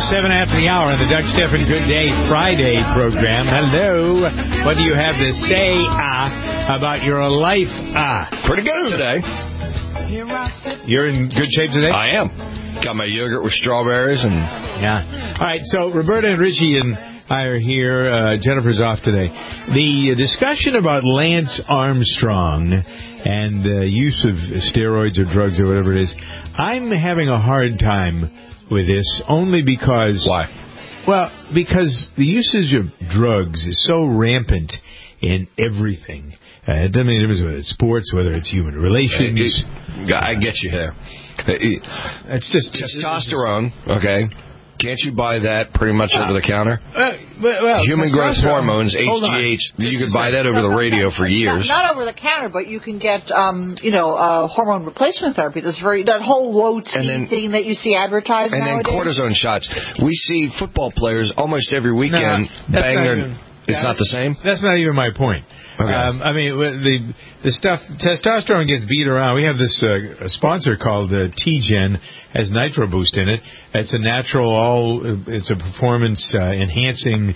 7 after the hour on the Doug Stephan Good Day Friday program. Hello. What do you have to say about your life? Pretty good today. You're in good shape today? I am. Got my yogurt with strawberries and... Yeah. All right, so Roberta and Richie and I are here. Jennifer's off today. The discussion about Lance Armstrong and the use of steroids or drugs or whatever it is, I'm having a hard time with this only because... Why? Well, because the usage of drugs is so rampant in everything. It doesn't make a difference whether it's sports, whether it's human relations. I get you there. It's just testosterone, okay? Can't you buy that pretty much over the counter? Well, human growth hormones, HGH, you could buy that over the radio for years. Not over the counter, but you can get, hormone replacement therapy. That whole low T thing that you see advertised nowadays. And then cortisone shots. We see football players almost every weekend bang their... It's not the same? That's not even my point. Okay. I mean, the stuff, testosterone gets beat around. We have this sponsor called T-Gen, has Nitro Boost in it. It's a natural, it's a performance enhancing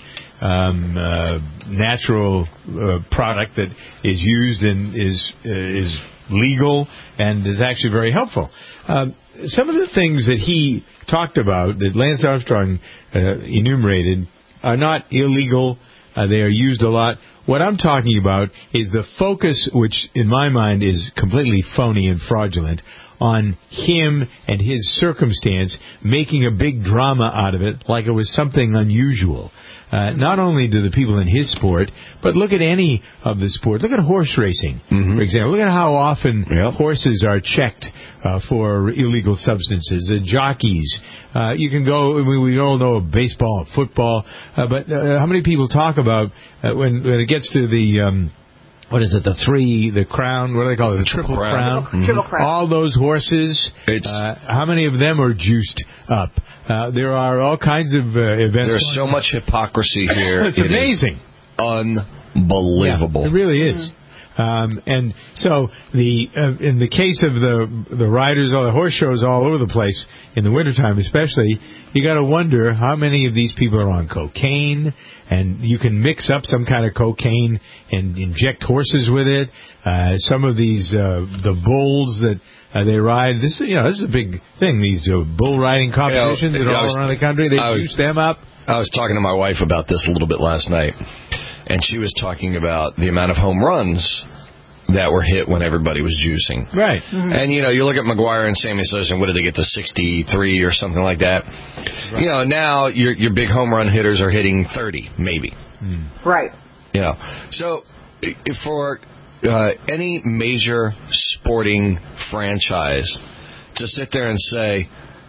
natural product that is used and is legal and is actually very helpful. Some of the things that he talked about, that Lance Armstrong enumerated, are not illegal. They are used a lot. What I'm talking about is the focus, which in my mind is completely phony and fraudulent, on him and his circumstance, making a big drama out of it like it was something unusual. Not only do the people in his sport, but look at any of the sports. Look at horse racing, for example. Look at how often horses are checked for illegal substances. Jockeys. You can go, we all know baseball, football, but how many people talk about when it gets to the... what is it? The crown? What do they call it? The triple crown. Triple crown. All those horses. How many of them are juiced up? There are all kinds of events. There's so much hypocrisy here. It's amazing. Unbelievable. Yeah, it really is. And so in the case of the riders, all the horse shows all over the place in the wintertime especially, you got to wonder how many of these people are on cocaine, and you can mix up some kind of cocaine and inject horses with it. Some of these the bulls that they ride. This is a big thing. These bull riding competitions that are all around the country. They juice them up. I was talking to my wife about this a little bit last night, and she was talking about the amount of home runs that were hit when everybody was juicing. Right. Mm-hmm. And, you look at McGuire and Sammy Sosa, and what did they get to 63 or something like that? Right. Now your big home run hitters are hitting 30, maybe. Right. So for any major sporting franchise to sit there and say,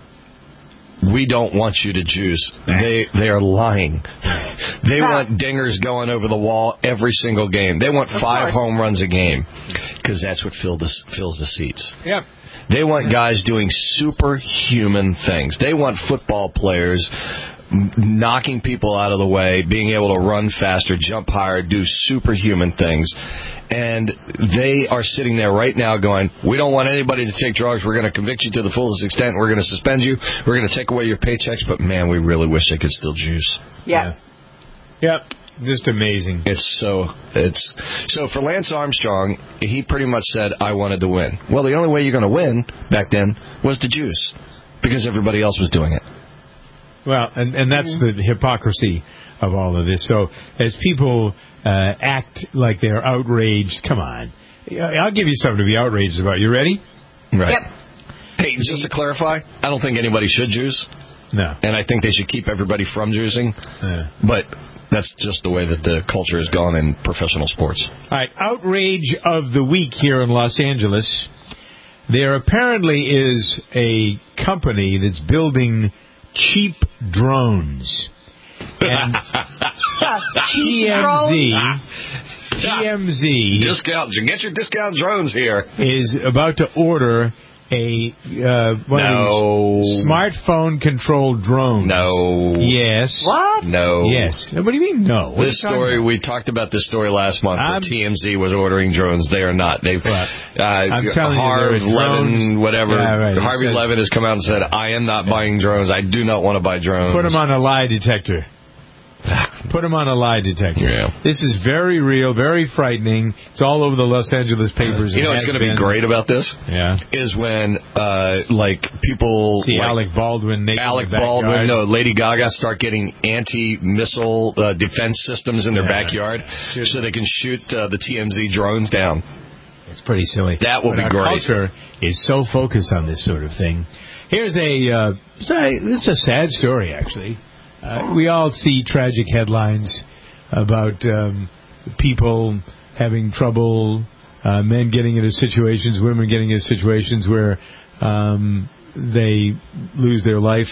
we don't want you to juice, they are lying. They want dingers going over the wall every single game. They want 5 home runs a game because that's what fills the seats. Yep. They want guys doing superhuman things. They want football players knocking people out of the way, being able to run faster, jump higher, do superhuman things. And they are sitting there right now going, we don't want anybody to take drugs. We're going to convict you to the fullest extent. We're going to suspend you. We're going to take away your paychecks. But, man, we really wish they could still juice. Yeah. Yep. Just amazing. So for Lance Armstrong, he pretty much said, I wanted to win. Well, the only way you're going to win back then was to juice because everybody else was doing it. Well, and that's the hypocrisy of all of this. So as people act like they're outraged, come on. I'll give you something to be outraged about. You ready? Right. Yep. Hey, just to clarify, I don't think anybody should juice. No. And I think they should keep everybody from juicing. But that's just the way that the culture has gone in professional sports. All right. Outrage of the week here in Los Angeles. There apparently is a company that's building cheap drones. And TMZ discount. Get your discount drones here. Is about to order one of these smartphone-controlled drones. No. Yes. What? No. Yes. What do you mean no? This story, we talked about this story last month. Where TMZ was ordering drones. They are not. They've I'm telling Harvey you, Levin, whatever. Yeah, right. Harvey Levin has come out and said, I am not buying drones. I do not want to buy drones. Put them on a lie detector. Put them on a lie detector. Yeah. This is very real, very frightening. It's all over the Los Angeles papers. You know what's going to be great about this? Yeah. Is when, people... See Alec Baldwin, Lady Gaga start getting anti-missile defense systems in their backyard so they can shoot the TMZ drones down. It's pretty silly. That will be great. Our culture is so focused on this sort of thing. Here's it's a sad story, actually. We all see tragic headlines about people having trouble, men getting into situations, women getting into situations where they lose their life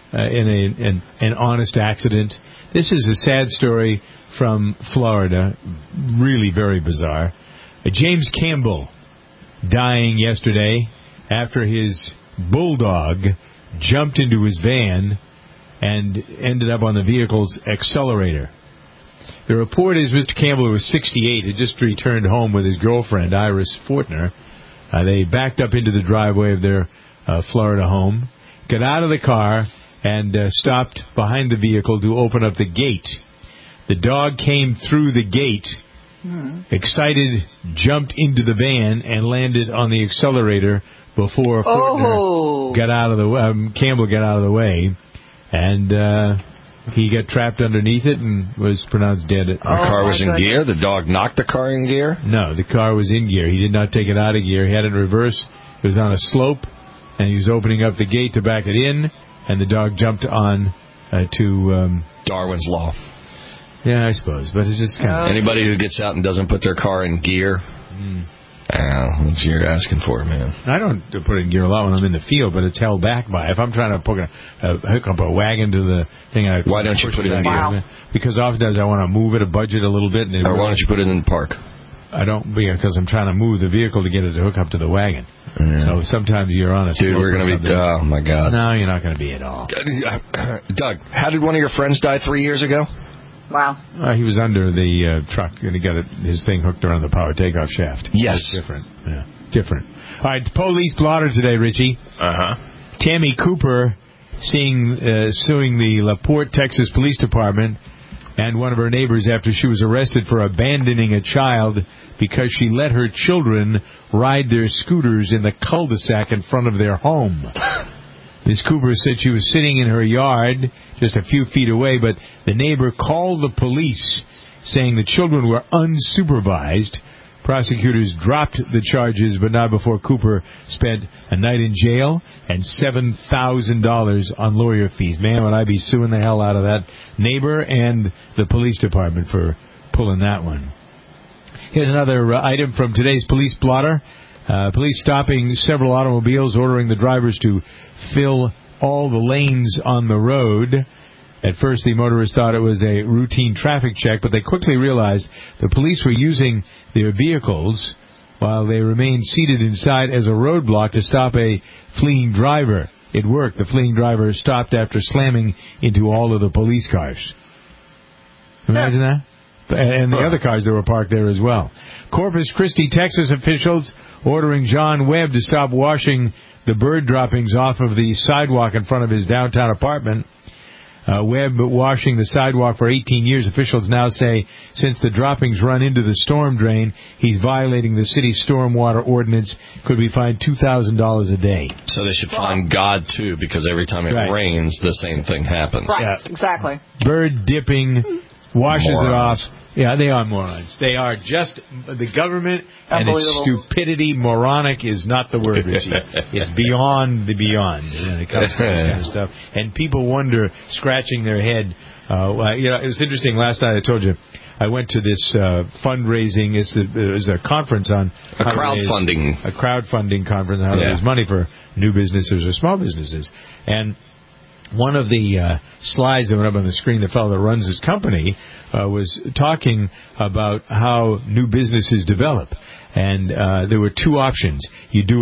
in an honest accident. This is a sad story from Florida, really very bizarre. James Campbell dying yesterday after his bulldog jumped into his van and ended up on the vehicle's accelerator. The report is Mr. Campbell, who was 68, had just returned home with his girlfriend, Iris Fortner. They backed up into the driveway of their Florida home, got out of the car, and stopped behind the vehicle to open up the gate. The dog came through the gate, excited, jumped into the van, and landed on the accelerator before Fortner Campbell got out of the way. And he got trapped underneath it and was pronounced dead. The car was in gear? The dog knocked the car in gear? No, the car was in gear. He did not take it out of gear. He had it in reverse. It was on a slope, and he was opening up the gate to back it in, and the dog jumped on to... Darwin's Law. Yeah, I suppose, but it's just kind of... Anybody who gets out and doesn't put their car in gear... That's what you're asking for, man. I don't put it in gear a lot when I'm in the field, but it's held back by. If I'm trying to hook up a wagon to the thing, why don't you put it in gear? Because oftentimes I want to move it, budget a little bit. Or why don't you put it in the park? I don't, because I'm trying to move the vehicle to get it to hook up to the wagon. So sometimes you're on a Dude, we're going to be... Oh, my God. No, you're not going to be at all. Doug, how did one of your friends die 3 years ago? Wow. He was under the truck, and he got his thing hooked around the power takeoff shaft. Yes. Different. Yeah, different. All right, police blotter today, Richie. Tammy Cooper suing the LaPorte, Texas Police Department and one of her neighbors after she was arrested for abandoning a child because she let her children ride their scooters in the cul-de-sac in front of their home. Ms. Cooper said she was sitting in her yard just a few feet away, but the neighbor called the police, saying the children were unsupervised. Prosecutors dropped the charges, but not before Cooper spent a night in jail and $7,000 on lawyer fees. Man, would I be suing the hell out of that neighbor and the police department for pulling that one. Here's another item from today's police blotter. Police stopping several automobiles, ordering the drivers to fill all the lanes on the road. At first, the motorists thought it was a routine traffic check, but they quickly realized the police were using their vehicles while they remained seated inside as a roadblock to stop a fleeing driver. It worked. The fleeing driver stopped after slamming into all of the police cars. Imagine that? And the other cars that were parked there as well. Corpus Christi, Texas officials ordering John Webb to stop washing the bird droppings off of the sidewalk in front of his downtown apartment. Webb washing the sidewalk for 18 years. Officials now say since the droppings run into the storm drain, he's violating the city's stormwater ordinance. Could be fined $2,000 a day. So they should fine God, too, because every time it rains, the same thing happens. Right, exactly. Bird dipping, washes it off. Yeah, they are morons. They are just the government and its stupidity. Moronic is not the word, Richie. It's beyond the beyond when it comes to this kind of stuff. And people wonder, scratching their head. It was interesting. Last night I told you I went to this fundraising. It was a conference on a crowdfunding conference on how to raise money for new businesses or small businesses. And one of the slides that went up on the screen, the fellow that runs this company was talking about how new businesses develop. And there were two options. You do it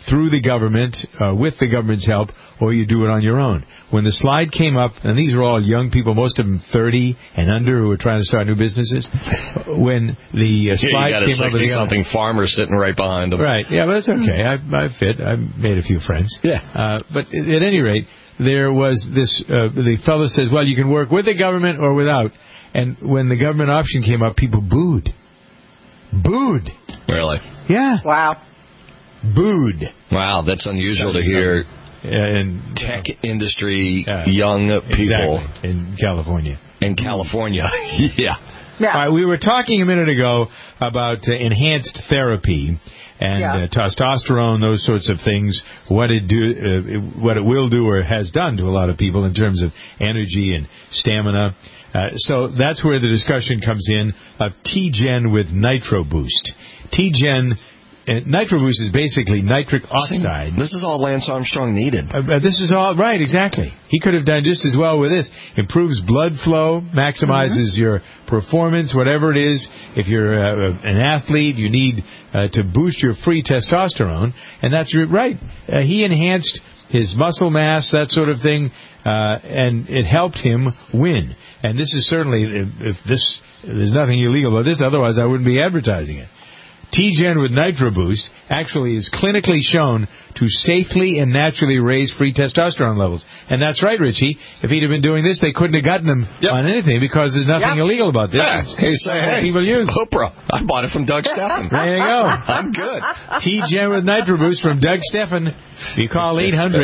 through the government, with the government's help, or you do it on your own. When the slide came up, and these are all young people, most of them 30 and under, who are trying to start new businesses. When the slide came up, you got a 60-something farmer sitting right behind them. Right? Yeah, but that's okay. I fit. I made a few friends. Yeah. But at any rate, there was this. The fellow says, "Well, you can work with the government or without." And when the government option came up, people booed. Booed. Really? Yeah. Wow. Booed. Wow, that's unusual to hear. And tech industry, young people. Exactly. In California. In California. Yeah. Yeah. All right, we were talking a minute ago about enhanced therapy and testosterone, those sorts of things, what it will do or has done to a lot of people in terms of energy and stamina. So that's where the discussion comes in of T-Gen with Nitro Boost. T-Gen, Nitro Boost is basically nitric oxide. This is all Lance Armstrong needed. This is all right, exactly. He could have done just as well with this. Improves blood flow, maximizes your performance, whatever it is. If you're an athlete, you need to boost your free testosterone, and that's right. He enhanced his muscle mass, that sort of thing, and it helped him win. And this is certainly, there's nothing illegal about this, otherwise I wouldn't be advertising it. T-Gen with Nitro Boost actually is clinically shown to safely and naturally raise free testosterone levels. And that's right, Richie. If he'd have been doing this, they couldn't have gotten him on anything because there's nothing illegal about this. Hey, people use Oprah. I bought it from Doug Steffen. There you go. I'm good. T-Gen with Nitro Boost from Doug Steffen. You call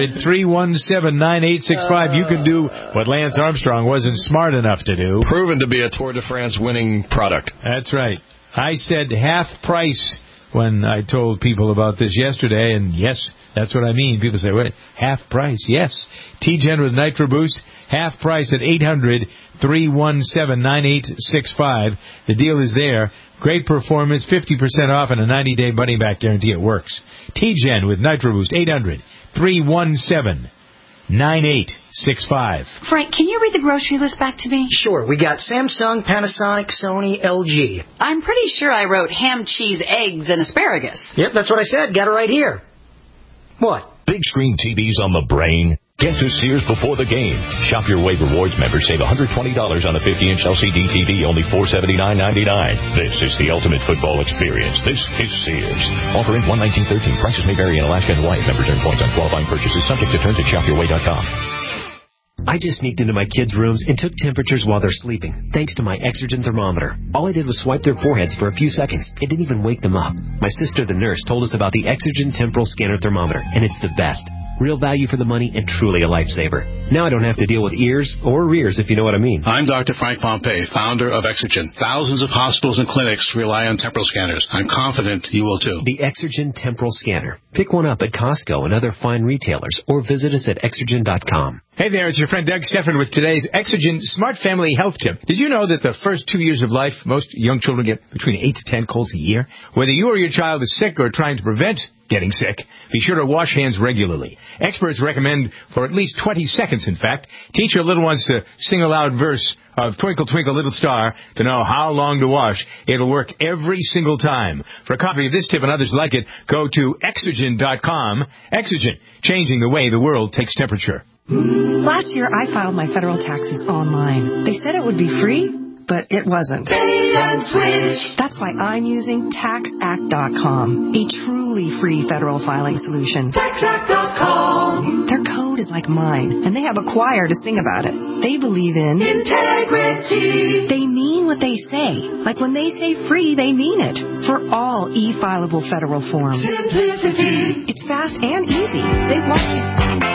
800-317-9865. You can do what Lance Armstrong wasn't smart enough to do. Proven to be a Tour de France winning product. That's right. I said half price when I told people about this yesterday, and yes, that's what I mean. People say, wait, half price? Yes. T-Gen with Nitro Boost, half price at 800-317-9865. The deal is there. Great performance, 50% off, and a 90-day money-back guarantee. It works. T-Gen with Nitro Boost, 800-317-9865. Frank, can you read the grocery list back to me? Sure. We got Samsung, Panasonic, Sony, LG. I'm pretty sure I wrote ham, cheese, eggs, and asparagus. Yep, that's what I said. Got it right here. What? Big screen TVs on the brain. Get to Sears before the game. Shop Your Way Rewards members save $120 on a 50-inch LCD TV, only $479.99. This is the ultimate football experience. This is Sears. Offer in 1/19/13. Prices may vary in Alaska and Hawaii. Members earn points on qualifying purchases. Subject to terms at shopyourway.com. I just sneaked into my kids' rooms and took temperatures while they're sleeping, thanks to my Exergen thermometer. All I did was swipe their foreheads for a few seconds. It didn't even wake them up. My sister, the nurse, told us about the Exergen Temporal Scanner Thermometer, and it's the best. Real value for the money and truly a lifesaver. Now I don't have to deal with ears or rears, if you know what I mean. I'm Dr. Frank Pompey, founder of Exergen. Thousands of hospitals and clinics rely on temporal scanners. I'm confident you will too. The Exergen Temporal Scanner. Pick one up at Costco and other fine retailers, or visit us at Exergen.com. Hey there, it's your friend Doug Steffen with today's Exergen Smart Family Health Tip. Did you know that the first 2 years of life, most young children get between 8 to 10 colds a year? Whether you or your child is sick or trying to prevent getting sick, be sure to wash hands regularly. Experts recommend for at least 20 seconds, in fact. Teach your little ones to sing a loud verse of Twinkle, Twinkle, Little Star to know how long to wash. It'll work every single time. For a copy of this tip and others like it, go to Exergen.com. Exergen, changing the way the world takes temperature. Last year, I filed my federal taxes online. They said it would be free, but it wasn't. That's why I'm using TaxAct.com, a truly free federal filing solution. TaxAct.com. Their code is like mine, and they have a choir to sing about it. They believe in integrity. They mean what they say. Like when they say free, they mean it. For all e-fileable federal forms. Simplicity. It's fast and easy. They want you.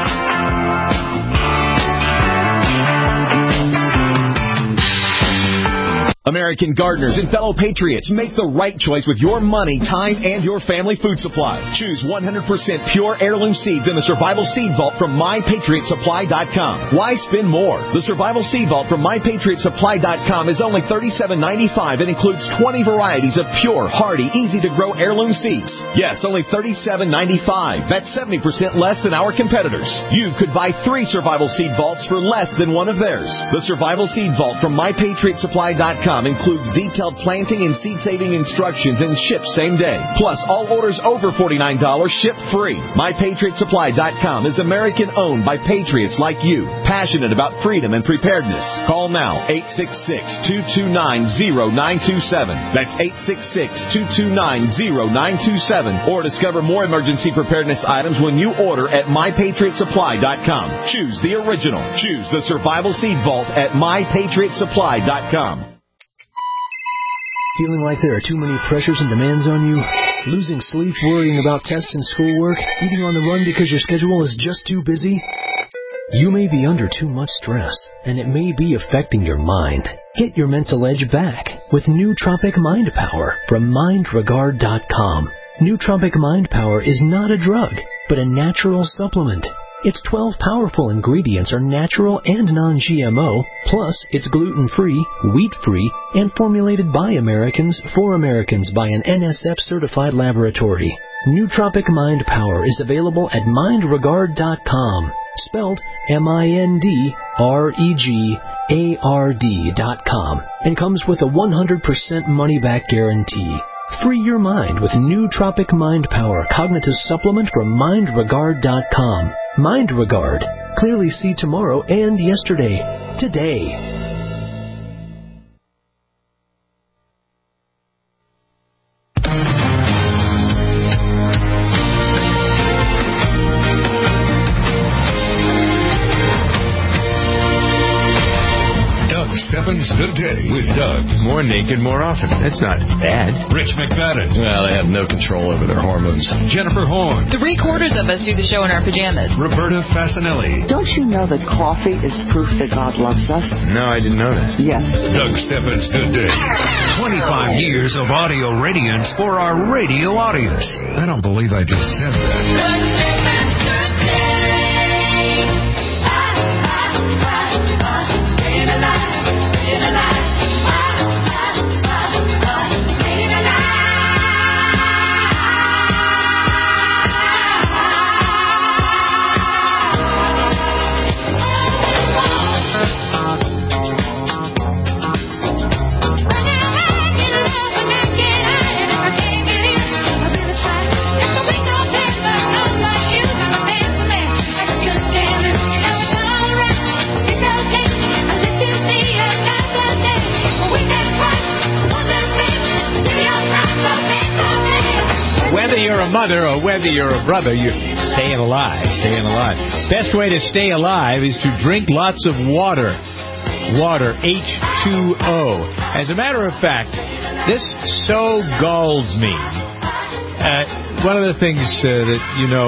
American gardeners and fellow patriots, make the right choice with your money, time, and your family food supply. Choose 100% pure heirloom seeds in the Survival Seed Vault from MyPatriotSupply.com. Why spend more? The Survival Seed Vault from MyPatriotSupply.com is only $37.95 and includes 20 varieties of pure, hardy, easy-to-grow heirloom seeds. Yes, only $37.95. That's 70% less than our competitors. You could buy 3 Survival Seed Vaults for less than one of theirs. The Survival Seed Vault from MyPatriotSupply.com. MyPatriotSupply.com includes detailed planting and seed-saving instructions and ships same day. Plus, all orders over $49 ship free. MyPatriotSupply.com is American-owned by patriots like you, passionate about freedom and preparedness. Call now, 866-229-0927. That's 866-229-0927. Or discover more emergency preparedness items when you order at MyPatriotSupply.com. Choose the original. Choose the Survival Seed Vault at MyPatriotSupply.com. Feeling like there are too many pressures and demands on you? Losing sleep, worrying about tests and schoolwork? Eating on the run because your schedule is just too busy? You may be under too much stress, and it may be affecting your mind. Get your mental edge back with Nootropic Mind Power from MindRegard.com. Nootropic Mind Power is not a drug, but a natural supplement. Its 12 powerful ingredients are natural and non-GMO, plus it's gluten-free, wheat-free, and formulated by Americans for Americans by an NSF-certified laboratory. Nootropic Mind Power is available at MindRegard.com, spelled MindRegard.com, and comes with a 100% money-back guarantee. Free your mind with Nootropic Mind Power Cognitive Supplement from MindRegard.com. MindRegard. Clearly see tomorrow and yesterday. Today. Steffens Today with Doug. More naked, more often. That's not bad. Rich McFadden. Well, they have no control over their hormones. Jennifer Horn. 3/4 of us do the show in our pajamas. Roberta Fasanelli. Don't you know that coffee is proof that God loves us? No, I didn't know that. Yes. Doug Steffens Today. 25 years of audio radiance for our radio audience. I don't believe I just said that. Mother, or whether you're a brother, you're staying alive. Best way to stay alive is to drink lots of water. Water, H2O. As a matter of fact, this so galls me. One of the things that,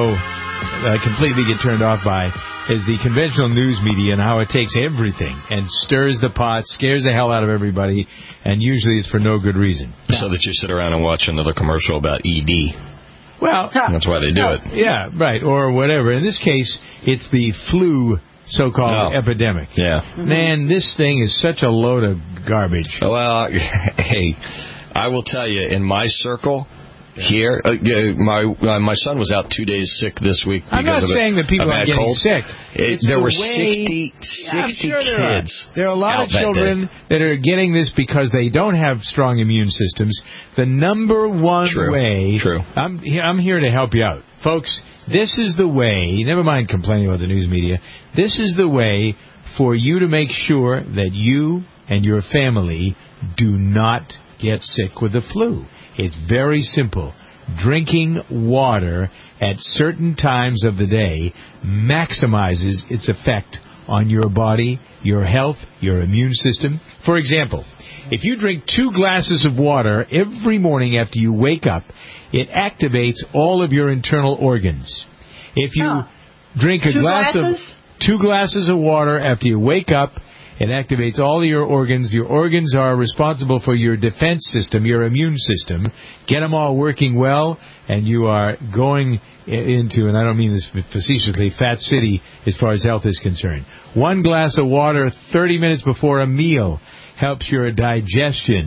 I completely get turned off by is the conventional news media and how it takes everything and stirs the pot, scares the hell out of everybody, and usually it's for no good reason. So that you sit around and watch another commercial about ED. Well, that's why they do it. Yeah, right, or whatever. In this case, it's the flu so-called epidemic. Yeah. Man, this thing is such a load of garbage. Well, hey, I will tell you, in my circle here, my son was out 2 days sick this week. I'm not saying that people are getting sick. There were 60 kids. There are a lot of children that are getting this because they don't have strong immune systems. The number one way... True. I'm here to help you out. Folks, this is the way, never mind complaining about the news media, this is the way for you to make sure that you and your family do not get sick with the flu. It's very simple. Drinking water at certain times of the day maximizes its effect on your body, your health, your immune system. For example, if you drink 2 glasses of water every morning after you wake up, it activates all of your internal organs. If you drink 2 glasses of water after you wake up, it activates all of your organs. Your organs are responsible for your defense system, your immune system. Get them all working well, and you are going into, and I don't mean this facetiously, Fat City as far as health is concerned. 1 glass of water 30 minutes before a meal helps your digestion.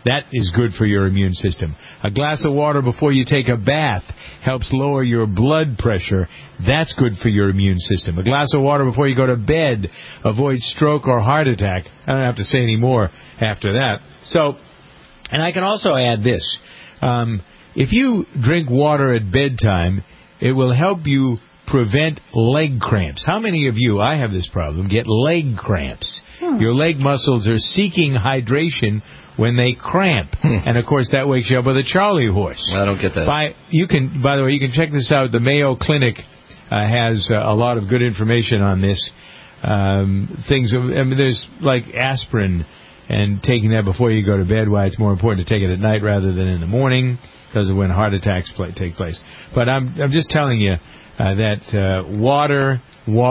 That is good for your immune system. A glass of water before you take a bath helps lower your blood pressure. That's good for your immune system. A glass of water before you go to bed avoids stroke or heart attack. I don't have to say any more after that. So, and I can also add this. If you drink water at bedtime, it will help you prevent leg cramps. How many of you, I have this problem, get leg cramps? Your leg muscles are seeking hydration when they cramp. And, of course, that wakes you up with a Charlie horse. I don't get that. By the way, you can check this out. The Mayo Clinic has a lot of good information on this. There's like aspirin, and taking that before you go to bed, why it's more important to take it at night rather than in the morning, because of when heart attacks take place. But I'm just telling you that water.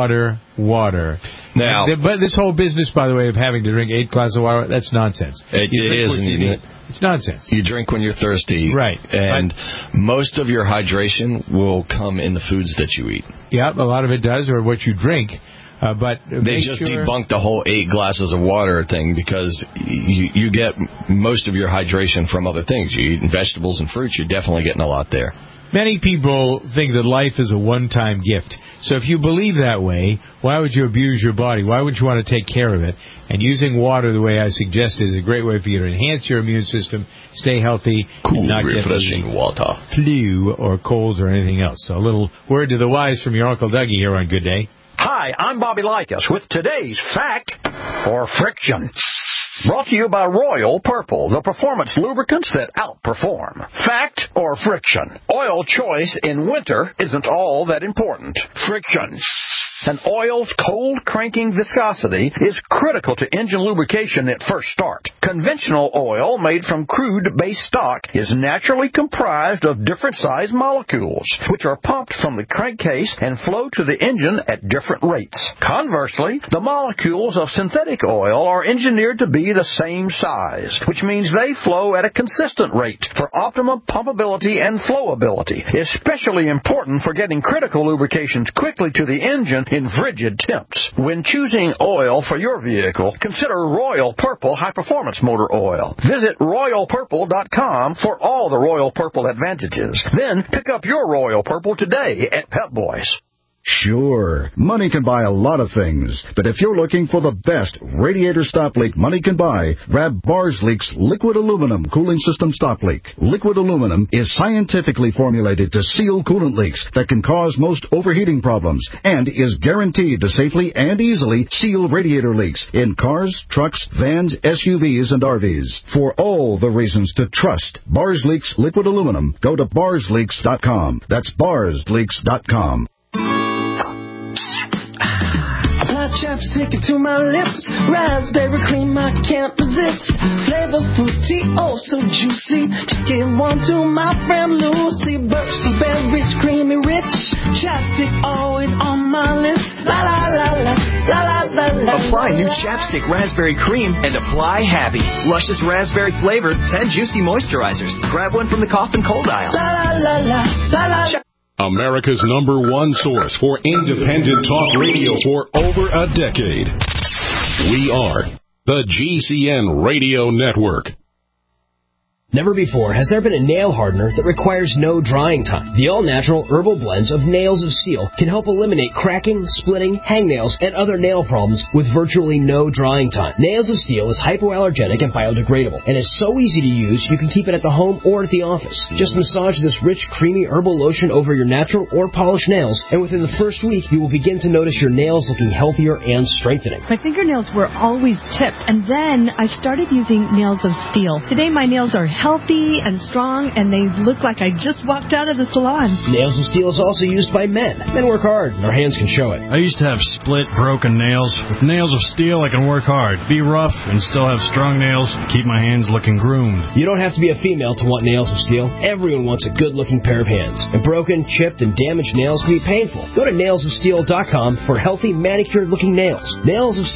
Now, but this whole business, by the way, of having to drink 8 glasses of water, that's nonsense. It is. It's nonsense. You drink when you're thirsty. Right. And most of your hydration will come in the foods that you eat. Yeah, a lot of it does, or what you drink. But they just debunked the whole 8 glasses of water thing, because you get most of your hydration from other things. You eat vegetables and fruits, you're definitely getting a lot there. Many people think that life is a one-time gift. So if you believe that way, why would you abuse your body? Why would you want to take care of it? And using water the way I suggested is a great way for you to enhance your immune system, stay healthy, cool, not refreshing get water, flu or colds or anything else. So a little word to the wise from your Uncle Dougie here on Good Day. Hi, I'm Bobby Likas with today's Fact or Friction. Brought to you by Royal Purple, the performance lubricants that outperform. Fact or friction? Oil choice in winter isn't all that important. Friction. An oil's cold cranking viscosity is critical to engine lubrication at first start. Conventional oil made from crude-based stock is naturally comprised of different size molecules, which are pumped from the crankcase and flow to the engine at different rates. Conversely, the molecules of synthetic oil are engineered to be the same size, which means they flow at a consistent rate for optimum pumpability and flowability, especially important for getting critical lubrications quickly to the engine in frigid temps. When choosing oil for your vehicle, consider Royal Purple High Performance Motor Oil. Visit RoyalPurple.com for all the Royal Purple advantages. Then pick up your Royal Purple today at Pep Boys. Sure, money can buy a lot of things, but if you're looking for the best radiator stop leak money can buy, grab Barsleek's Liquid Aluminum Cooling System Stop Leak. Liquid aluminum is scientifically formulated to seal coolant leaks that can cause most overheating problems, and is guaranteed to safely and easily seal radiator leaks in cars, trucks, vans, SUVs, and RVs. For all the reasons to trust Barsleek's Liquid Aluminum, go to barsleeks.com. That's barsleeks.com. Apply chapstick to my lips, raspberry cream I can't resist, flavor fruity, oh so juicy, just give one to my friend Lucy, burst of berries, creamy rich, chapstick always on my lips, la la la la, la la la la. Apply new chapstick raspberry cream and apply Happy. Luscious raspberry flavored 10 juicy moisturizers. Grab one from the cough and cold aisle. La la la la la la. America's #1 source for independent talk radio for over a decade. We are the GCN Radio Network. Never before has there been a nail hardener that requires no drying time. The all-natural herbal blends of Nails of Steel can help eliminate cracking, splitting, hangnails, and other nail problems with virtually no drying time. Nails of Steel is hypoallergenic and biodegradable, and is so easy to use you can keep it at the home or at the office. Just massage this rich, creamy herbal lotion over your natural or polished nails, and within the first week you will begin to notice your nails looking healthier and strengthening. My fingernails were always chipped, and then I started using Nails of Steel. Today my nails are healthy and strong, and they look like I just walked out of the salon. Nails of Steel is also used by men. Men work hard, and their hands can show it. I used to have split, broken nails. With Nails of Steel, I can work hard, be rough, and still have strong nails, keep my hands looking groomed. You don't have to be a female to want Nails of Steel. Everyone wants a good-looking pair of hands. And broken, chipped, and damaged nails can be painful. Go to nailsofsteel.com for healthy, manicured-looking nails.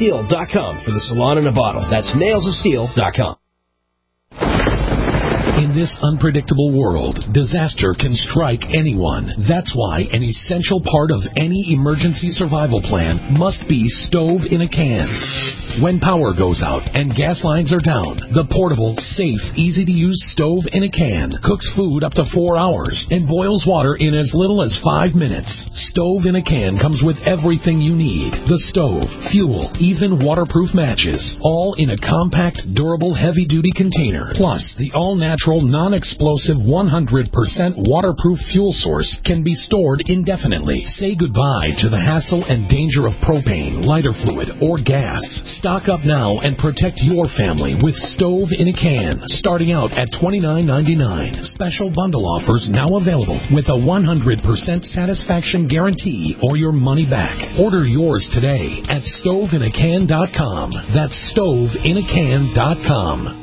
Nailsofsteel.com for the salon in a bottle. That's nailsofsteel.com. In In this unpredictable world, disaster can strike anyone. That's why an essential part of any emergency survival plan must be stove in a can. When power goes out and gas lines are down, the portable, safe, easy-to-use stove in a can cooks food up to 4 hours and boils water in as little as 5 minutes. Stove in a can comes with everything you need. The stove, fuel, even waterproof matches, all in a compact, durable, heavy-duty container. Plus, the all-natural, non-explosive, 100% waterproof fuel source can be stored indefinitely. Say goodbye to the hassle and danger of propane, lighter fluid, or gas. Stock up now and protect your family with stove in a can, starting out at $29.99. Special bundle offers now available with a 100% satisfaction guarantee or your money back. Order yours today at stoveinacan.com. That's stoveinacan.com.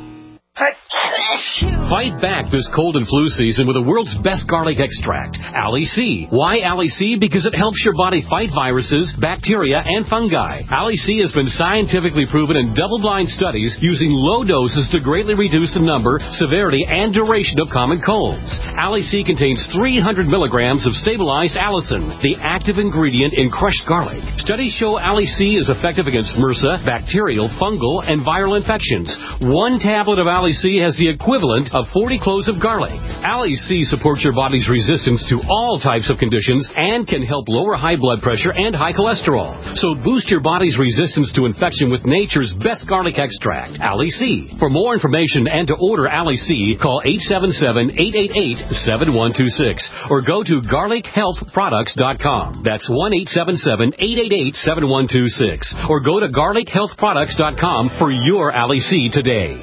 Fight back this cold and flu season with the world's best garlic extract, Ali C. Why Ali C? Because it helps your body fight viruses, bacteria, and fungi. Ali C has been scientifically proven in double-blind studies using low doses to greatly reduce the number, severity, and duration of common colds. Ali C contains 300 milligrams of stabilized allicin, the active ingredient in crushed garlic. Studies show Ali C is effective against MRSA, bacterial, fungal, and viral infections. One tablet of Ali C has the equivalent of 40 cloves of garlic. Ali C supports your body's resistance to all types of conditions and can help lower high blood pressure and high cholesterol. So boost your body's resistance to infection with nature's best garlic extract, Ali C. For more information and to order Ali C, call 877-888-7126 or go to garlichealthproducts.com. That's 1-877-888-7126 or go to garlichealthproducts.com for your Ali C today.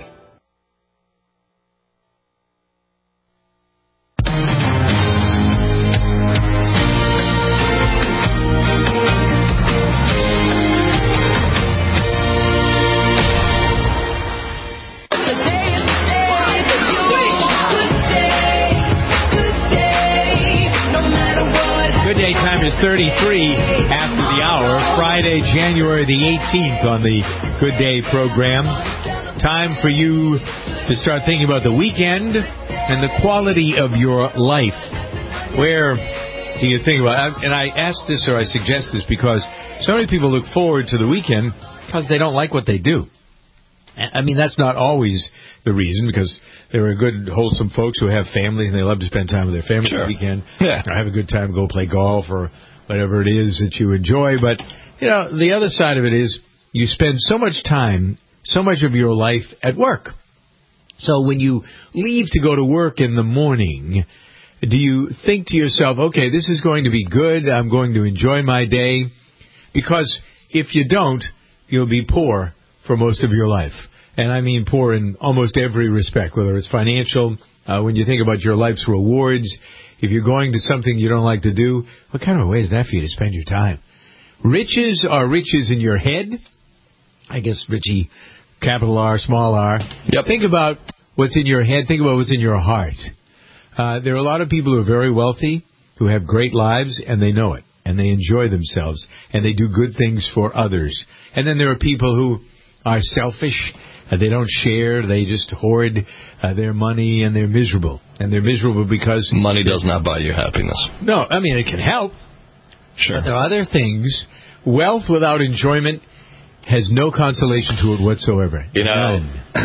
Good day, time is 33 after the hour, Friday, January the 18th on the Good Day program. Time for you to start thinking about the weekend and the quality of your life. Where do you think about it? And I ask this or I suggest this because so many people look forward to the weekend because they don't like what they do. I mean, that's not always the reason, because there are good, wholesome folks who have family and they love to spend time with their family on the weekend. Yeah. Or have a good time, go play golf or whatever it is that you enjoy. But, you know, the other side of it is you spend so much time, so much of your life at work. So when you leave to go to work in the morning, do you think to yourself, okay, this is going to be good, I'm going to enjoy my day? Because if you don't, you'll be poor for most of your life. And I mean poor in almost every respect, whether it's financial, when you think about your life's rewards, if you're going to something you don't like to do, what kind of a way is that for you to spend your time? Riches are riches in your head. I guess Richie, capital R, small r. Yep. Think about what's in your head. Think about what's in your heart. There are a lot of people who are very wealthy, who have great lives, and they know it. And they enjoy themselves. And they do good things for others. And then there are people who are selfish. They don't share. They just hoard their money, and they're miserable. And they're miserable because money does not buy you happiness. No, I mean, it can help. Sure. But there are other things. Wealth without enjoyment has no consolation to it whatsoever. You know,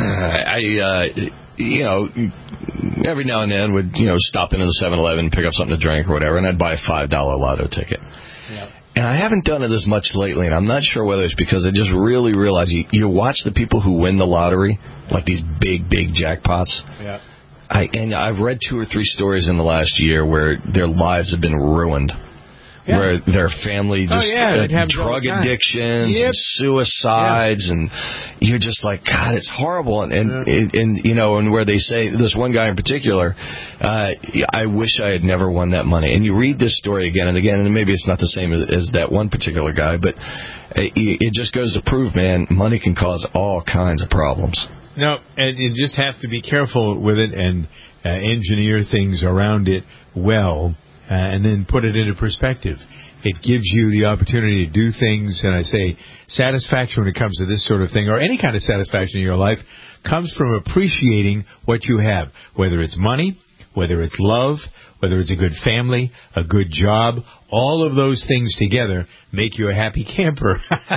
every now and then would, stop into the 7-Eleven, pick up something to drink or whatever, and I'd buy a $5 lotto ticket. Yeah. And I haven't done it as much lately, and I'm not sure whether it's because I just really realize you watch the people who win the lottery, like these big, big jackpots. Yeah. I've read 2 or 3 stories in the last year where their lives have been ruined. Yeah. Where their family just drug addictions and suicides, and you're just like, God, it's horrible. And where they say, this one guy in particular, I wish I had never won that money. And you read this story again and again, and maybe it's not the same as that one particular guy, but it just goes to prove, man, money can cause all kinds of problems. No, and you just have to be careful with it and engineer things around it well. And then put it into perspective. It gives you the opportunity to do things, and I say satisfaction when it comes to this sort of thing, or any kind of satisfaction in your life, comes from appreciating what you have, whether it's money, whether it's love, whether it's a good family, a good job. All of those things together make you a happy camper.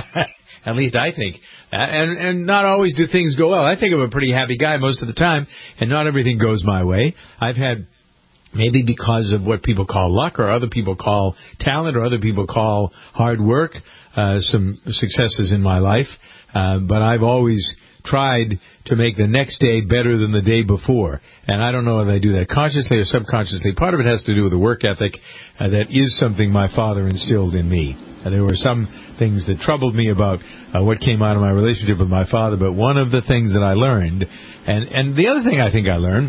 At least I think. And not always do things go well. I think I'm a pretty happy guy most of the time, and not everything goes my way. I've had, maybe because of what people call luck, or other people call talent, or other people call hard work, some successes in my life. But I've always tried to make the next day better than the day before. And I don't know whether I do that consciously or subconsciously. Part of it has to do with the work ethic that is something my father instilled in me. There were some things that troubled me about what came out of my relationship with my father, but one of the things that I learned, and the other thing I think I learned,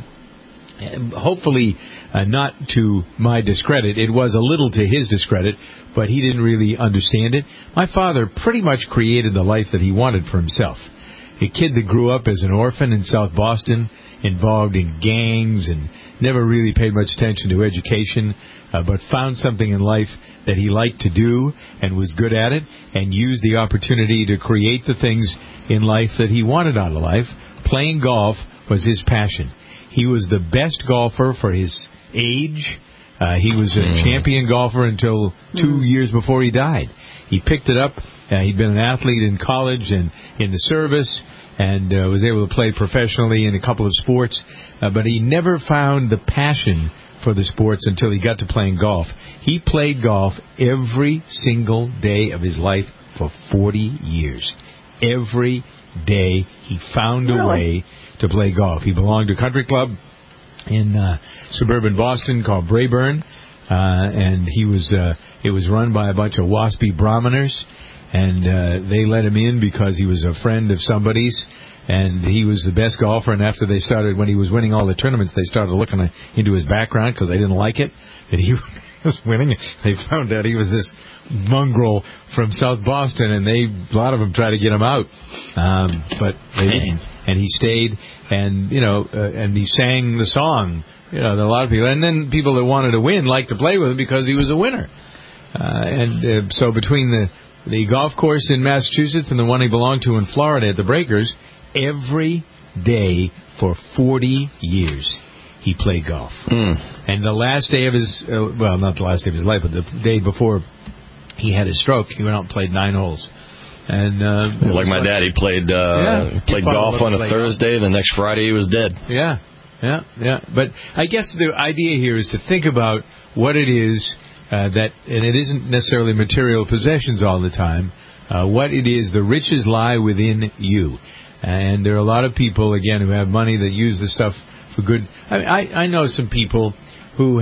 hopefully not to my discredit, it was a little to his discredit, but he didn't really understand it. My father pretty much created the life that he wanted for himself. A kid that grew up as an orphan in South Boston, involved in gangs and never really paid much attention to education, but found something in life that he liked to do and was good at it, and used the opportunity to create the things in life that he wanted out of life. Playing golf was his passion. He was the best golfer for his age. He was a champion golfer until 2 years before he died. He picked it up. He'd been an athlete in college and in the service, and was able to play professionally in a couple of sports, but he never found the passion for the sports until he got to playing golf. He played golf every single day of his life for 40 years. Every day he found a way to play golf. He belonged to a country club in suburban Boston called Brayburn, and it was run by a bunch of waspy Brahminers, and they let him in because he was a friend of somebody's, and he was the best golfer. And after they started, when he was winning all the tournaments, they started looking into his background because they didn't like it that he was winning. They found out he was this mongrel from South Boston, and a lot of them tried to get him out, but they didn't. And he stayed, and and he sang the song. A lot of people, and then people that wanted to win liked to play with him because he was a winner. So between the golf course in Massachusetts and the one he belonged to in Florida at the Breakers, every day for 40 years he played golf. And the last day of his, well, not the last day of his life, but the day before he had his stroke, he went out and played 9 holes. And like my dad, he played golf on a Thursday, the next Friday he was dead. Yeah. But I guess the idea here is to think about what it is that, and it isn't necessarily material possessions all the time, what it is, the riches lie within you. And there are a lot of people, again, who have money that use this stuff for good. I know some people who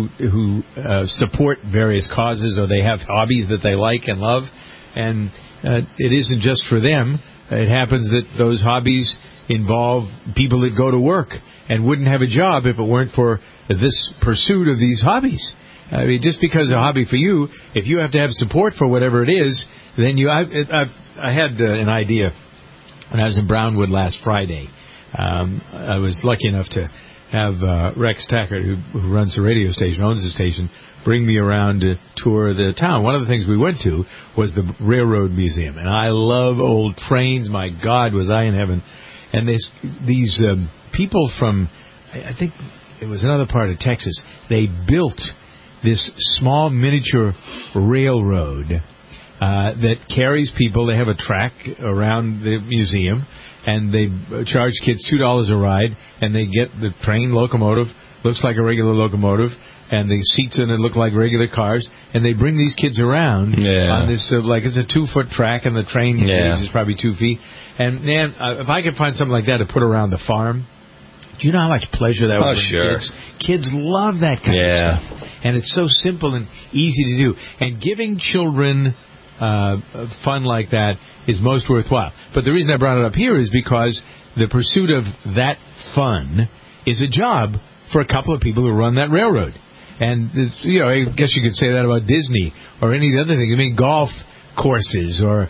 support various causes, or they have hobbies that they like and love, and it isn't just for them. It happens that those hobbies involve people that go to work and wouldn't have a job if it weren't for this pursuit of these hobbies. I mean, just because a hobby for you, if you have to have support for whatever it is, then I had an idea when I was in Brownwood last Friday. I was lucky enough to have Rex Tackert, who runs the radio station, owns the station, bring me around to tour the town. One of the things we went to was the Railroad Museum, and I love old trains. My God, was I in heaven. And these people from, I think it was another part of Texas, they built this small miniature railroad that carries people. They have a track around the museum, and they charge kids $2 a ride, and they get the train locomotive, looks like a regular locomotive, and the seats in it look like regular cars, and they bring these kids around on this, like it's a 2-foot track, and the train is probably 2 feet. And man, if I could find something like that to put around the farm, do you know how much pleasure that would bring kids? Kids love that kind of stuff. And it's so simple and easy to do. And giving children fun like that is most worthwhile. But the reason I brought it up here is because the pursuit of that fun is a job for a couple of people who run that railroad. And it's, I guess you could say that about Disney or any of the other things. I mean, golf courses, or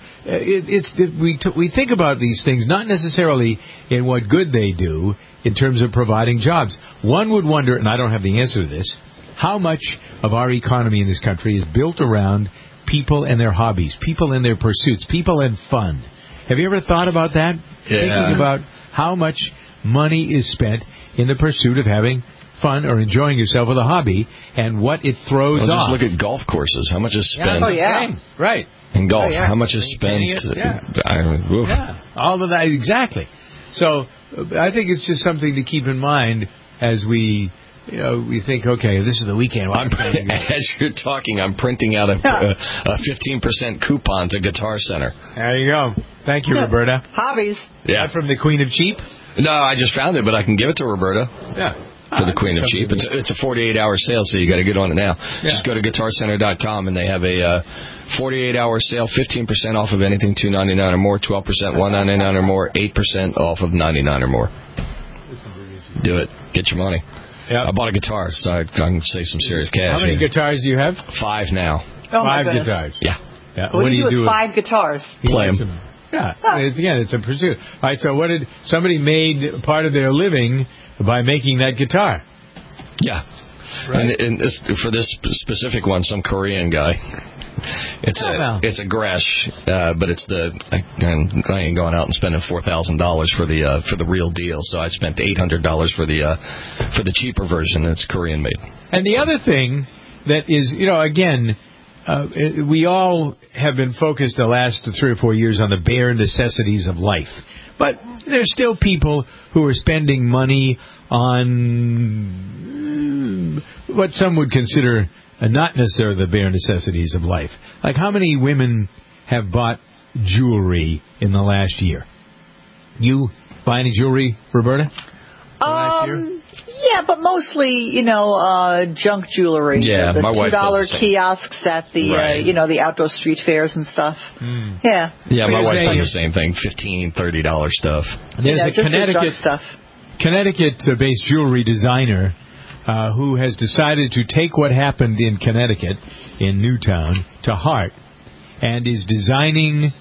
we think about these things not necessarily in what good they do in terms of providing jobs. One would wonder, and I don't have the answer to this, how much of our economy in this country is built around people and their hobbies, people and their pursuits, people and fun. Have you ever thought about that? Yeah. Thinking about how much money is spent in the pursuit of having fun or enjoying yourself with a hobby and what it throws Just off. look at golf courses. How much is spent? Right. In golf, how much is spent? All of that, exactly. So I think it's just something to keep in mind as we think, okay, this is the weekend. As you're talking, I'm printing out a 15% coupon to Guitar Center. There you go. Thank you, Roberta. Hobbies. Yeah. From the Queen of Cheap? No, I just found it, but I can give it to Roberta. Yeah. For the Queen of Cheap. It's a 48-hour sale, so you got to get on it now. Yeah. Just go to GuitarCenter.com, and they have a 48-hour sale, 15% off of anything $2.99 or more, 12% $1.99 or more, 8% off of $99 or more. Do it. Get your money. Yep. I bought a guitar, so I can save some serious cash. How many guitars do you have? 5 now. Oh, my 5 goodness. guitars. Yeah. What do you do with 5 guitars? Play them. Yeah. It's a pursuit. All right, so somebody made part of their living by making that guitar. Yeah. Right. And for this specific one, some Korean guy. It's a Gresh, but it's I ain't going out and spending $4,000 for the real deal. So I spent $800 for the cheaper version. It's Korean made. And the other thing that is, again, we all have been focused the last 3 or 4 years on the bare necessities of life, but there's still people who are spending money on what some would consider not necessarily the bare necessities of life. Like, how many women have bought jewelry in the last year? You buy any jewelry, Roberta? Last year? Yeah, but mostly, junk jewelry. Yeah, the my wife does the $2 same. kiosks at the, Right. the outdoor street fairs and stuff. Yeah. Yeah, my wife does the same thing, $15, $30 stuff. There's a just the junk stuff. Connecticut-based jewelry designer who has decided to take what happened in Connecticut, in Newtown, to heart, and is designing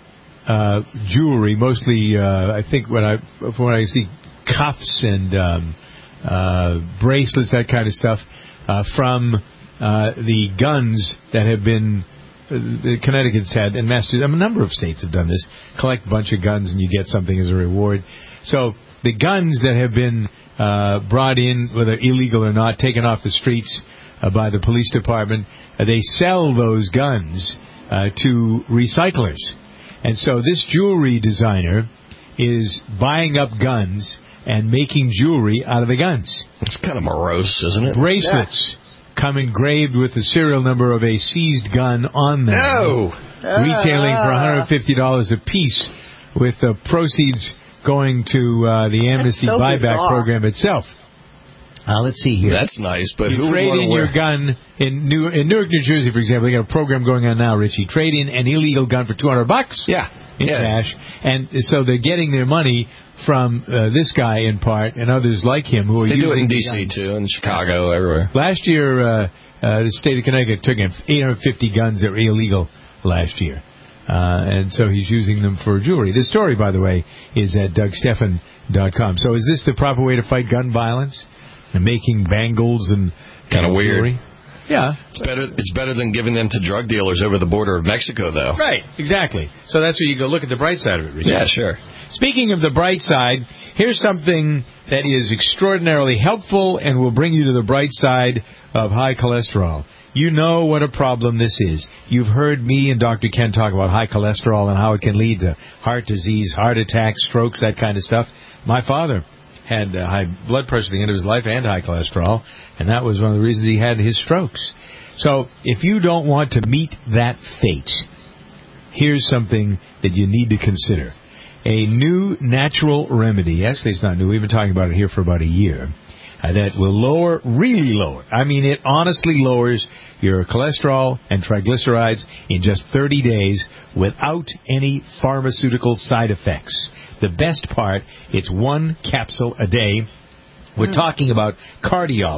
jewelry, mostly, I think, from what I see, cuffs and bracelets, that kind of stuff, from the guns that have been Connecticut's had, and Massachusetts, a number of states have done this. Collect a bunch of guns and you get something as a reward. So the guns that have been brought in, whether illegal or not, taken off the streets by the police department, they sell those guns to recyclers. And so this jewelry designer is buying up guns and making jewelry out of the guns. It's kind of morose, isn't it? Bracelets come engraved with the serial number of a seized gun on them. No! Retailing for $150 a piece, with the proceeds going to the Amnesty Buyback Program itself. Let's see here. That's nice, but you who trade would in want to your gun in Newark, New Jersey, for example. They got a program going on now, Richie. Trade in an illegal gun for $200. In cash, and so they're getting their money from this guy in part, and others like him who are They using do it in the D.C. guns. too, in Chicago, everywhere. Last year, the state of Connecticut took in 850 guns that were illegal last year. And so he's using them for jewelry. This story, by the way, is at DougStephan.com. So is this the proper way to fight gun violence? And making bangles and kind of weird. jewelry? Yeah. It's better than giving them to drug dealers over the border of Mexico, though. Right, exactly. So that's where you go look at the bright side of it, Richard. Yeah, sure. Speaking of the bright side, here's something that is extraordinarily helpful and will bring you to the bright side of high cholesterol. You know what a problem this is. You've heard me and Dr. Ken talk about high cholesterol and how it can lead to heart disease, heart attacks, strokes, that kind of stuff. My father had high blood pressure at the end of his life and high cholesterol, and that was one of the reasons he had his strokes. So if you don't want to meet that fate, here's something that you need to consider. A new natural remedy, actually it's not new, we've been talking about it here for about a year, that will really lower, I mean it honestly lowers your cholesterol and triglycerides in just 30 days without any pharmaceutical side effects. The best part, it's 1 capsule a day. We're talking about Cardiol,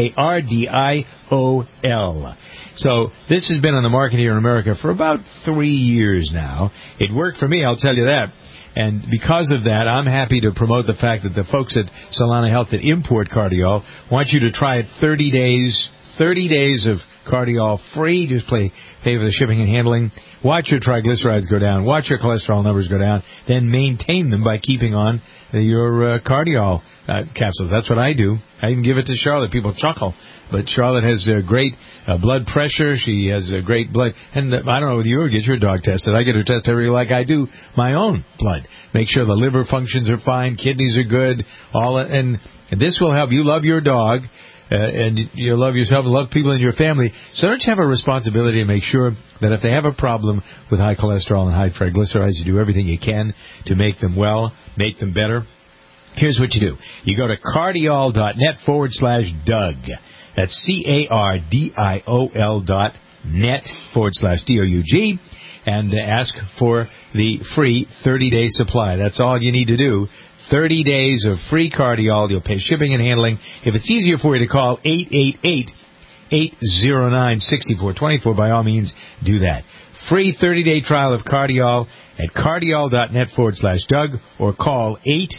C-A-R-D-I-O-L. So this has been on the market here in America for about 3 years now. It worked for me, I'll tell you that. And because of that, I'm happy to promote the fact that the folks at Solana Health that import Cardiol want you to try it 30 days 30 days of Cardiol free. Just pay for the shipping and handling. Watch your triglycerides go down. Watch your cholesterol numbers go down. Then maintain them by keeping on your Cardiol capsules. That's what I do. I even give it to Charlotte. People chuckle. But Charlotte has great blood pressure. She has great blood. And I don't know whether you ever get your dog tested. I get her tested every like I do my own blood. Make sure the liver functions are fine, kidneys are good, and this will help you love your dog. And you love yourself and love people in your family. So don't you have a responsibility to make sure that if they have a problem with high cholesterol and high triglycerides, you do everything you can to make them well, make them better? Here's what you do. You go to cardiol.net/Doug. That's cardiol.net/DOUG. And ask for the free 30-day supply. That's all you need to do. 30 days of free Cardiol. You'll pay shipping and handling. If it's easier for you to call 888-809-6424, by all means, do that. Free 30-day trial of Cardiol at cardiol.net/Doug or call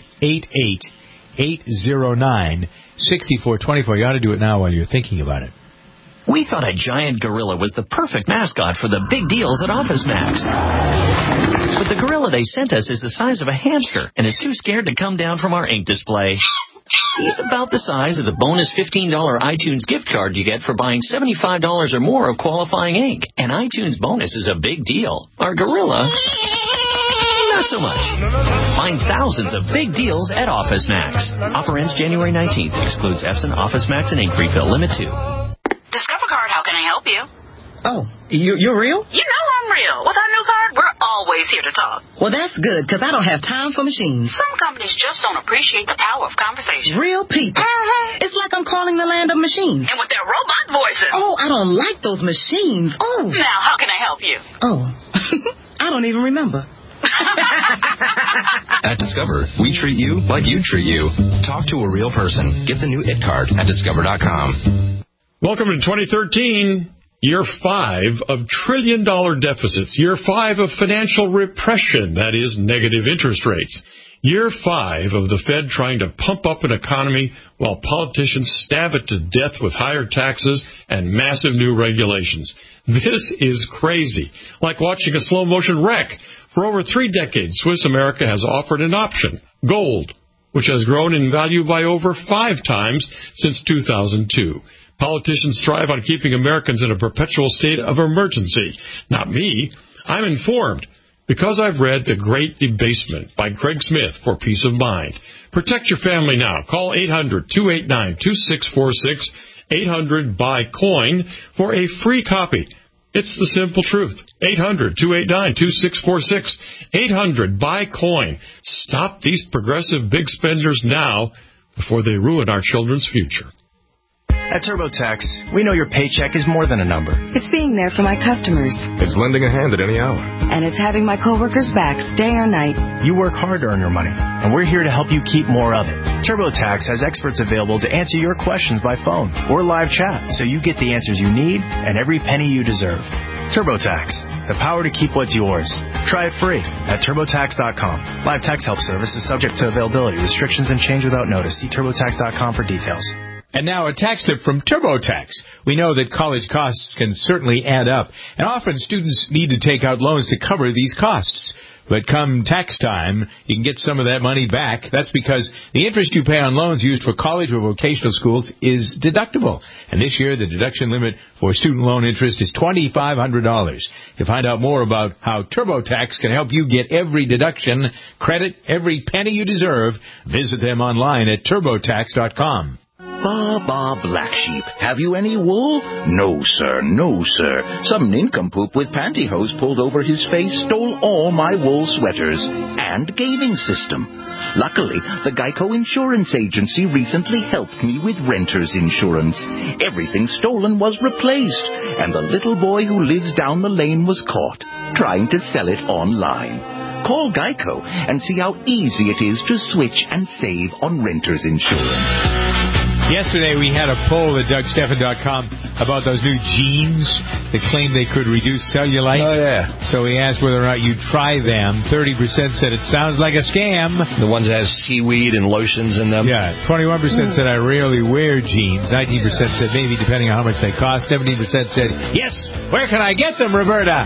888-809-6424. You ought to do it now while you're thinking about it. We thought a giant gorilla was the perfect mascot for the big deals at OfficeMax. But the gorilla they sent us is the size of a hamster and is too scared to come down from our ink display. He's about the size of the bonus $15 iTunes gift card you get for buying $75 or more of qualifying ink. And iTunes bonus is a big deal. Our gorilla, not so much. Find thousands of big deals at OfficeMax. Offer ends January 19th. Excludes Epson, OfficeMax, and ink refill. Limit 2. Discover Card, how can I help you? Oh, you're real? You know I'm real. With our new card, we're always here to talk. Well, that's good, because I don't have time for machines. Some companies just don't appreciate the power of conversation. Real people. It's like I'm calling the land of machines. And with their robot voices. Oh, I don't like those machines. Oh. Now, how can I help you? Oh, I don't even remember. At Discover, we treat you like you treat you. Talk to a real person. Get the new IT card at Discover.com. Welcome to 2013, year 5 of trillion-dollar deficits, year 5 of financial repression, that is, negative interest rates, year 5 of the Fed trying to pump up an economy while politicians stab it to death with higher taxes and massive new regulations. This is crazy, like watching a slow-motion wreck. For over 3 decades, Swiss America has offered an option, gold, which has grown in value by over 5 times since 2002. Politicians thrive on keeping Americans in a perpetual state of emergency. Not me. I'm informed because I've read The Great Debasement by Craig Smith for peace of mind. Protect your family now. Call 800-289-2646, 800-BUY-COIN for a free copy. It's the simple truth. 800-289-2646, 800-BUY-COIN. Stop these progressive big spenders now before they ruin our children's future. At TurboTax, we know your paycheck is more than a number. It's being there for my customers. It's lending a hand at any hour. And it's having my coworkers' backs day or night. You work hard to earn your money, and we're here to help you keep more of it. TurboTax has experts available to answer your questions by phone or live chat, so you get the answers you need and every penny you deserve. TurboTax, the power to keep what's yours. Try it free at TurboTax.com. Live tax help service is subject to availability, restrictions, and change without notice. See TurboTax.com for details. And now a tax tip from TurboTax. We know that college costs can certainly add up, and often students need to take out loans to cover these costs. But come tax time, you can get some of that money back. That's because the interest you pay on loans used for college or vocational schools is deductible. And this year, the deduction limit for student loan interest is $2,500. To find out more about how TurboTax can help you get every deduction, credit, every penny you deserve, visit them online at TurboTax.com. Ba, black sheep. Have you any wool? No, sir, no, sir. Some nincompoop with pantyhose pulled over his face stole all my wool sweaters and gaving system. Luckily, the Geico Insurance Agency recently helped me with renter's insurance. Everything stolen was replaced, and the little boy who lives down the lane was caught trying to sell it online. Call Geico and see how easy it is to switch and save on renter's insurance. Yesterday we had a poll at DougSteffen.com about those new jeans that claim they could reduce cellulite. Oh, yeah. So we asked whether or not you'd try them. 30% said it sounds like a scam. The ones that have seaweed and lotions in them. Yeah. 21% said I rarely wear jeans. 19% said maybe depending on how much they cost. 17% said, yes, where can I get them, Roberta?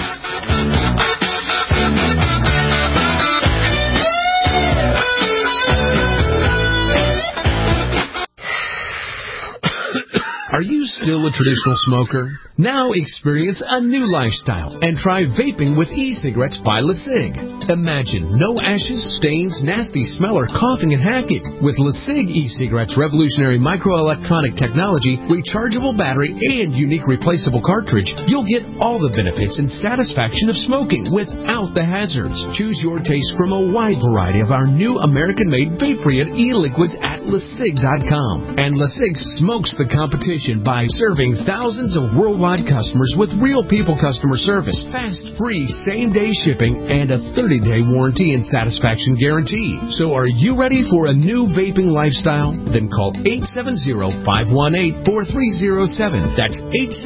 Are you still a traditional smoker? Now experience a new lifestyle and try vaping with e-cigarettes by LeSig. Imagine no ashes, stains, nasty smell, or coughing and hacking. With LeSig e-cigarettes' revolutionary microelectronic technology, rechargeable battery, and unique replaceable cartridge, you'll get all the benefits and satisfaction of smoking without the hazards. Choose your taste from a wide variety of our new American-made vape-free e-liquids at LeSig.com. And LeSig smokes the competition by serving thousands of worldwide customers with real people customer service, fast, free, same-day shipping, and a 30-day warranty and satisfaction guarantee. So are you ready for a new vaping lifestyle? Then call 870-518-4307. That's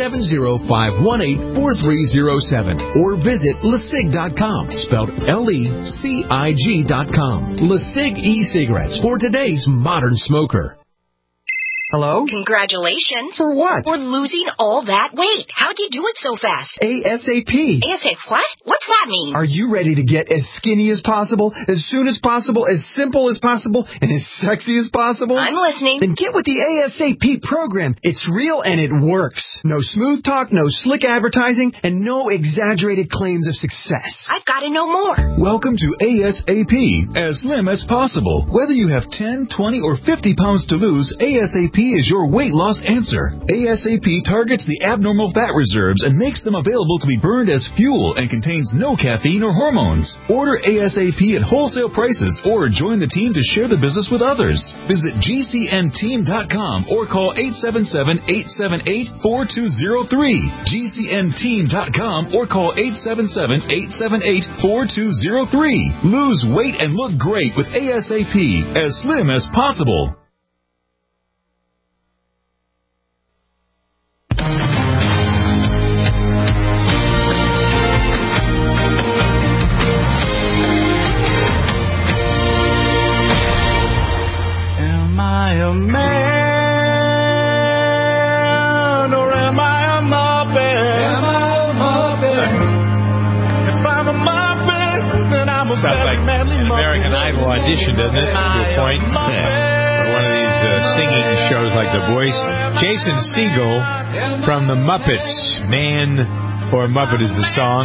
870-518-4307. Or visit LeSig.com, spelled LECIG.com. LeSig e-cigarettes for today's modern smoker. Hello? Congratulations. For what? For losing all that weight. How'd you do it so fast? ASAP. ASAP what? What's that mean? Are you ready to get as skinny as possible, as soon as possible, as simple as possible, and as sexy as possible? I'm listening. Then get with the ASAP program. It's real and it works. No smooth talk, no slick advertising, and no exaggerated claims of success. I've got to know more. Welcome to ASAP, as slim as possible. Whether you have 10, 20, or 50 pounds to lose, ASAP is your weight loss answer. ASAP targets the abnormal fat reserves and makes them available to be burned as fuel and contains no caffeine or hormones. Order ASAP at wholesale prices or join the team to share the business with others. Visit GCNteam.com or call 877-878-4203. GCNteam.com or call 877-878-4203. Lose weight and look great with ASAP, as slim as possible. A man, or am I a muppet? Am I a muppet? If I'm a muppet, then I'm a sounds like an American Idol audition, doesn't it? To a point. Yeah. Or one of these singing shows like The Voice. Jason Segel from the Muppets. Man or Muppet is the song.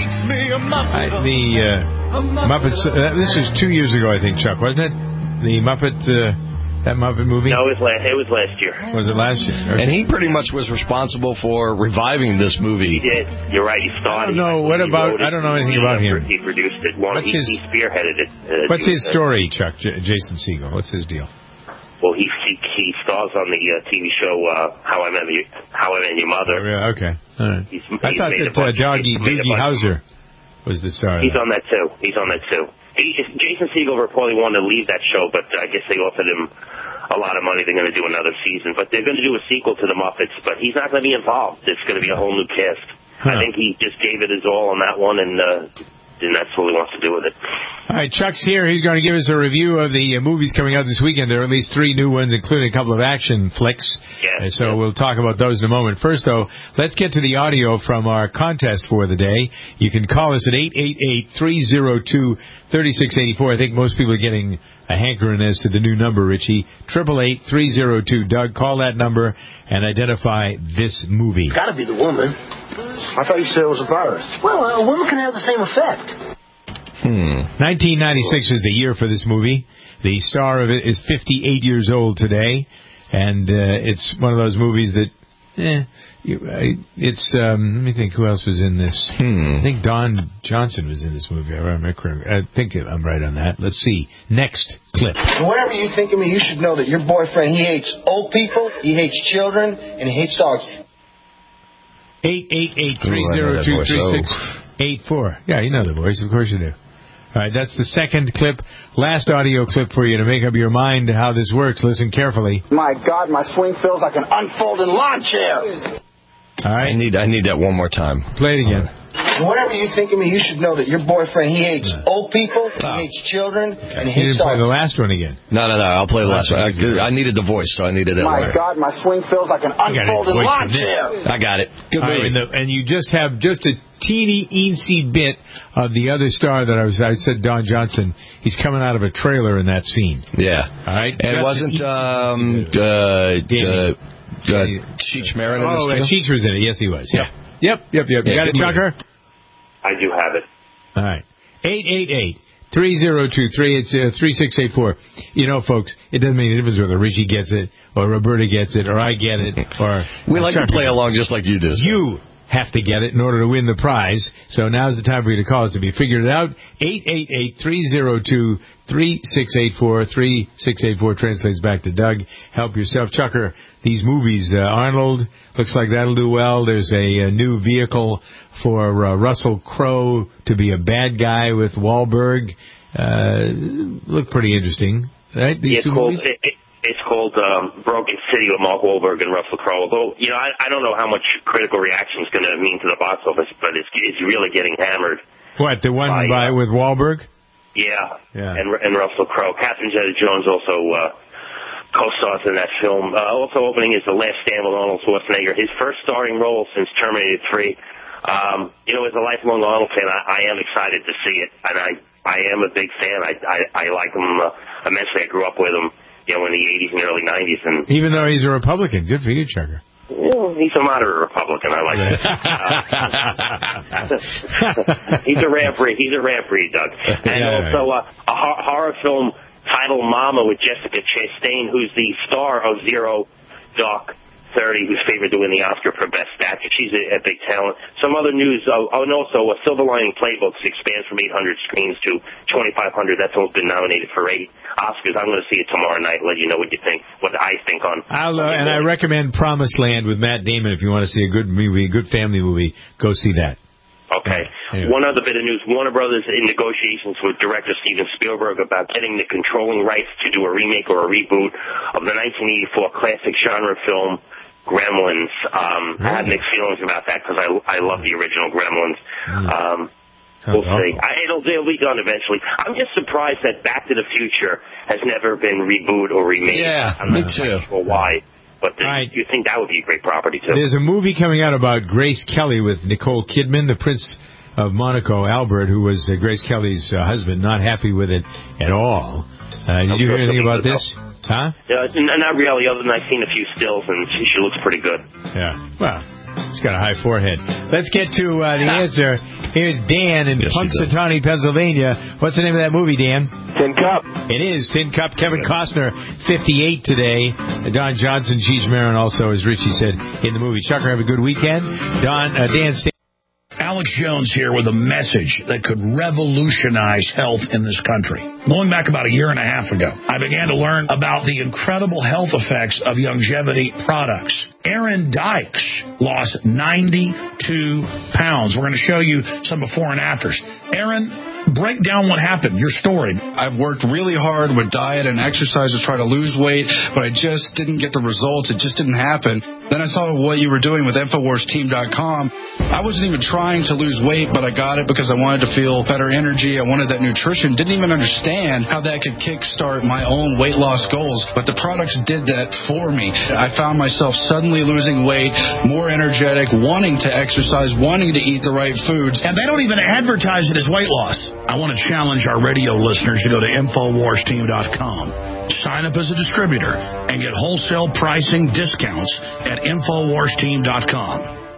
Muppets. This was 2 years ago, I think, Chuck, wasn't it? The Muppet. That Muppet movie? No, it was last year. Was it last year? Okay. And he pretty much was responsible for reviving this movie. He did. You're right. He started. No, what about? I don't know anything about him. He produced it. He spearheaded it. What's his story, Chuck? Jason Segel. What's his deal? Well, he stars on the TV show How I Met Your Mother. Oh, yeah, okay. All right. I thought that Doogie Howser was the star. He's on that too. Jason Segel reportedly wanted to leave that show, but I guess they offered him a lot of money. They're going to do another season. But they're going to do a sequel to The Muppets, but he's not going to be involved. It's going to be a whole new cast. I think he just gave it his all on that one, and that's what he wants to do with it. All right, Chuck's here. He's going to give us a review of the movies coming out this weekend. There are at least 3 new ones, including a couple of action flicks. Yeah. So we'll talk about those in a moment. First, though, let's get to the audio from our contest for the day. You can call us at 888-302-3684. I think most people are getting a hankering as to the new number, Richie. 888-302-DOUG. Call that number and identify this movie. It's got to be the woman. I thought you said it was a virus. Well, a woman can have the same effect. 1996 is the year for this movie. The star of it is 58 years old today, and it's one of those movies that, let me think who else was in this. I think Don Johnson was in this movie. I think I'm right on that. Let's see. Next clip. Whatever you think of me, you should know that your boyfriend, he hates old people, he hates children, and he hates dogs. 888-302-3684. Yeah, you know the voice. Of course you do. All right, that's the second clip. Last audio clip for you to make up your mind how this works. Listen carefully. My God, my swing feels like an unfolded lawn chair. All right. I need that one more time. Play it again. Whatever you think of me, you should know that your boyfriend, he hates old people, he hates children, and he You hates didn't play dogs. the last one again. No, I'll play the last one. I needed the voice, so I needed it. My God, my swing feels like an unfolded lawn chair. I got it. Good All movie. right, and you just have just a teensy bit of the other star that I said, Don Johnson. He's coming out of a trailer in that scene. Yeah. All right. And it wasn't Cheech Marin in this too? Cheech was in it. Yes, he was. Yeah. Yep. You got it, Chucker? I do have it. All right. 888-3023. It's 3684. You know, folks, it doesn't make any difference whether Richie gets it or Roberta gets it or I get it or... We like to play along just like you do. So. You have to get it in order to win the prize. So now's the time for you to call us if you figured it out. 888-302-3684. 3684 translates back to Doug. Help yourself. Chucker, these movies, Arnold, looks like that'll do well. There's a new vehicle for Russell Crowe to be a bad guy with Wahlberg. Look pretty interesting. Right? These two movies? It's called Broken City with Mark Wahlberg and Russell Crowe. Although, I don't know how much critical reaction is going to mean to the box office, but it's really getting hammered. What, the one with Wahlberg? Yeah. And Russell Crowe. Catherine Zeta-Jones also co-stars in that film. Also opening is The Last Stand with Arnold Schwarzenegger, his first starring role since Terminator 3. As a lifelong Arnold fan, I am excited to see it, and I am a big fan. I like him immensely. I grew up with him. In the 80s and early 90s. And even though he's a Republican. Good for you, Chucker. He's a moderate Republican. I like that. He's a rare breed, Doug. And also a horror film titled Mama with Jessica Chastain, who's the star of Zero Dark 30, who's favored to win the Oscar for Best Actor. She's a big talent. Some other news, and also a Silver Lining Playbook expands from 800 screens to 2,500. That's all been nominated for 8 Oscars. I'm going to see it tomorrow night. Let you know what you think, what I think on. And I recommend Promised Land with Matt Damon. If you want to see a good movie, a good family movie, go see that. Okay. Anyway. One other bit of news. Warner Brothers in negotiations with director Steven Spielberg about getting the controlling rights to do a remake or a reboot of the 1984 classic genre film Gremlins. I have mixed feelings about that because I love the original Gremlins. We'll see. It'll be done eventually. I'm just surprised that Back to the Future has never been rebooted or remade. Yeah, I'm me not too. sure why. But you think that would be a great property, too. There's a movie coming out about Grace Kelly with Nicole Kidman, the Prince of Monaco, Albert, who was Grace Kelly's husband, not happy with it at all. Did you hear anything about this? Huh? Not really, other than I've seen a few stills, and she looks pretty good. Yeah. Well, she's got a high forehead. Let's get to the answer. Here's Dan in Punxsutawney, Pennsylvania. What's the name of that movie, Dan? Tin Cup. It is Tin Cup. Kevin Costner, 58 today. Don Johnson, Cheech Marin also, as Richie said, in the movie. Chucker, have a good weekend. Dan, stay. Alex Jones here with a message that could revolutionize health in this country. Going back about a year and a half ago, I began to learn about the incredible health effects of longevity products. Aaron Dykes lost 92 pounds. We're going to show you some before and afters. Aaron, break down what happened, your story. I've worked really hard with diet and exercise to try to lose weight, but I just didn't get the results. It just didn't happen. Then I saw what you were doing with InfoWarsTeam.com. I wasn't even trying to lose weight, but I got it because I wanted to feel better energy. I wanted that nutrition. Didn't even understand how that could kickstart my own weight loss goals, but the products did that for me. I found myself suddenly losing weight, more energetic, wanting to exercise, wanting to eat the right foods. And they don't even advertise it as weight loss. I want to challenge our radio listeners to go to InfoWarsTeam.com. Sign up as a distributor and get wholesale pricing discounts at InfoWarsTeam.com.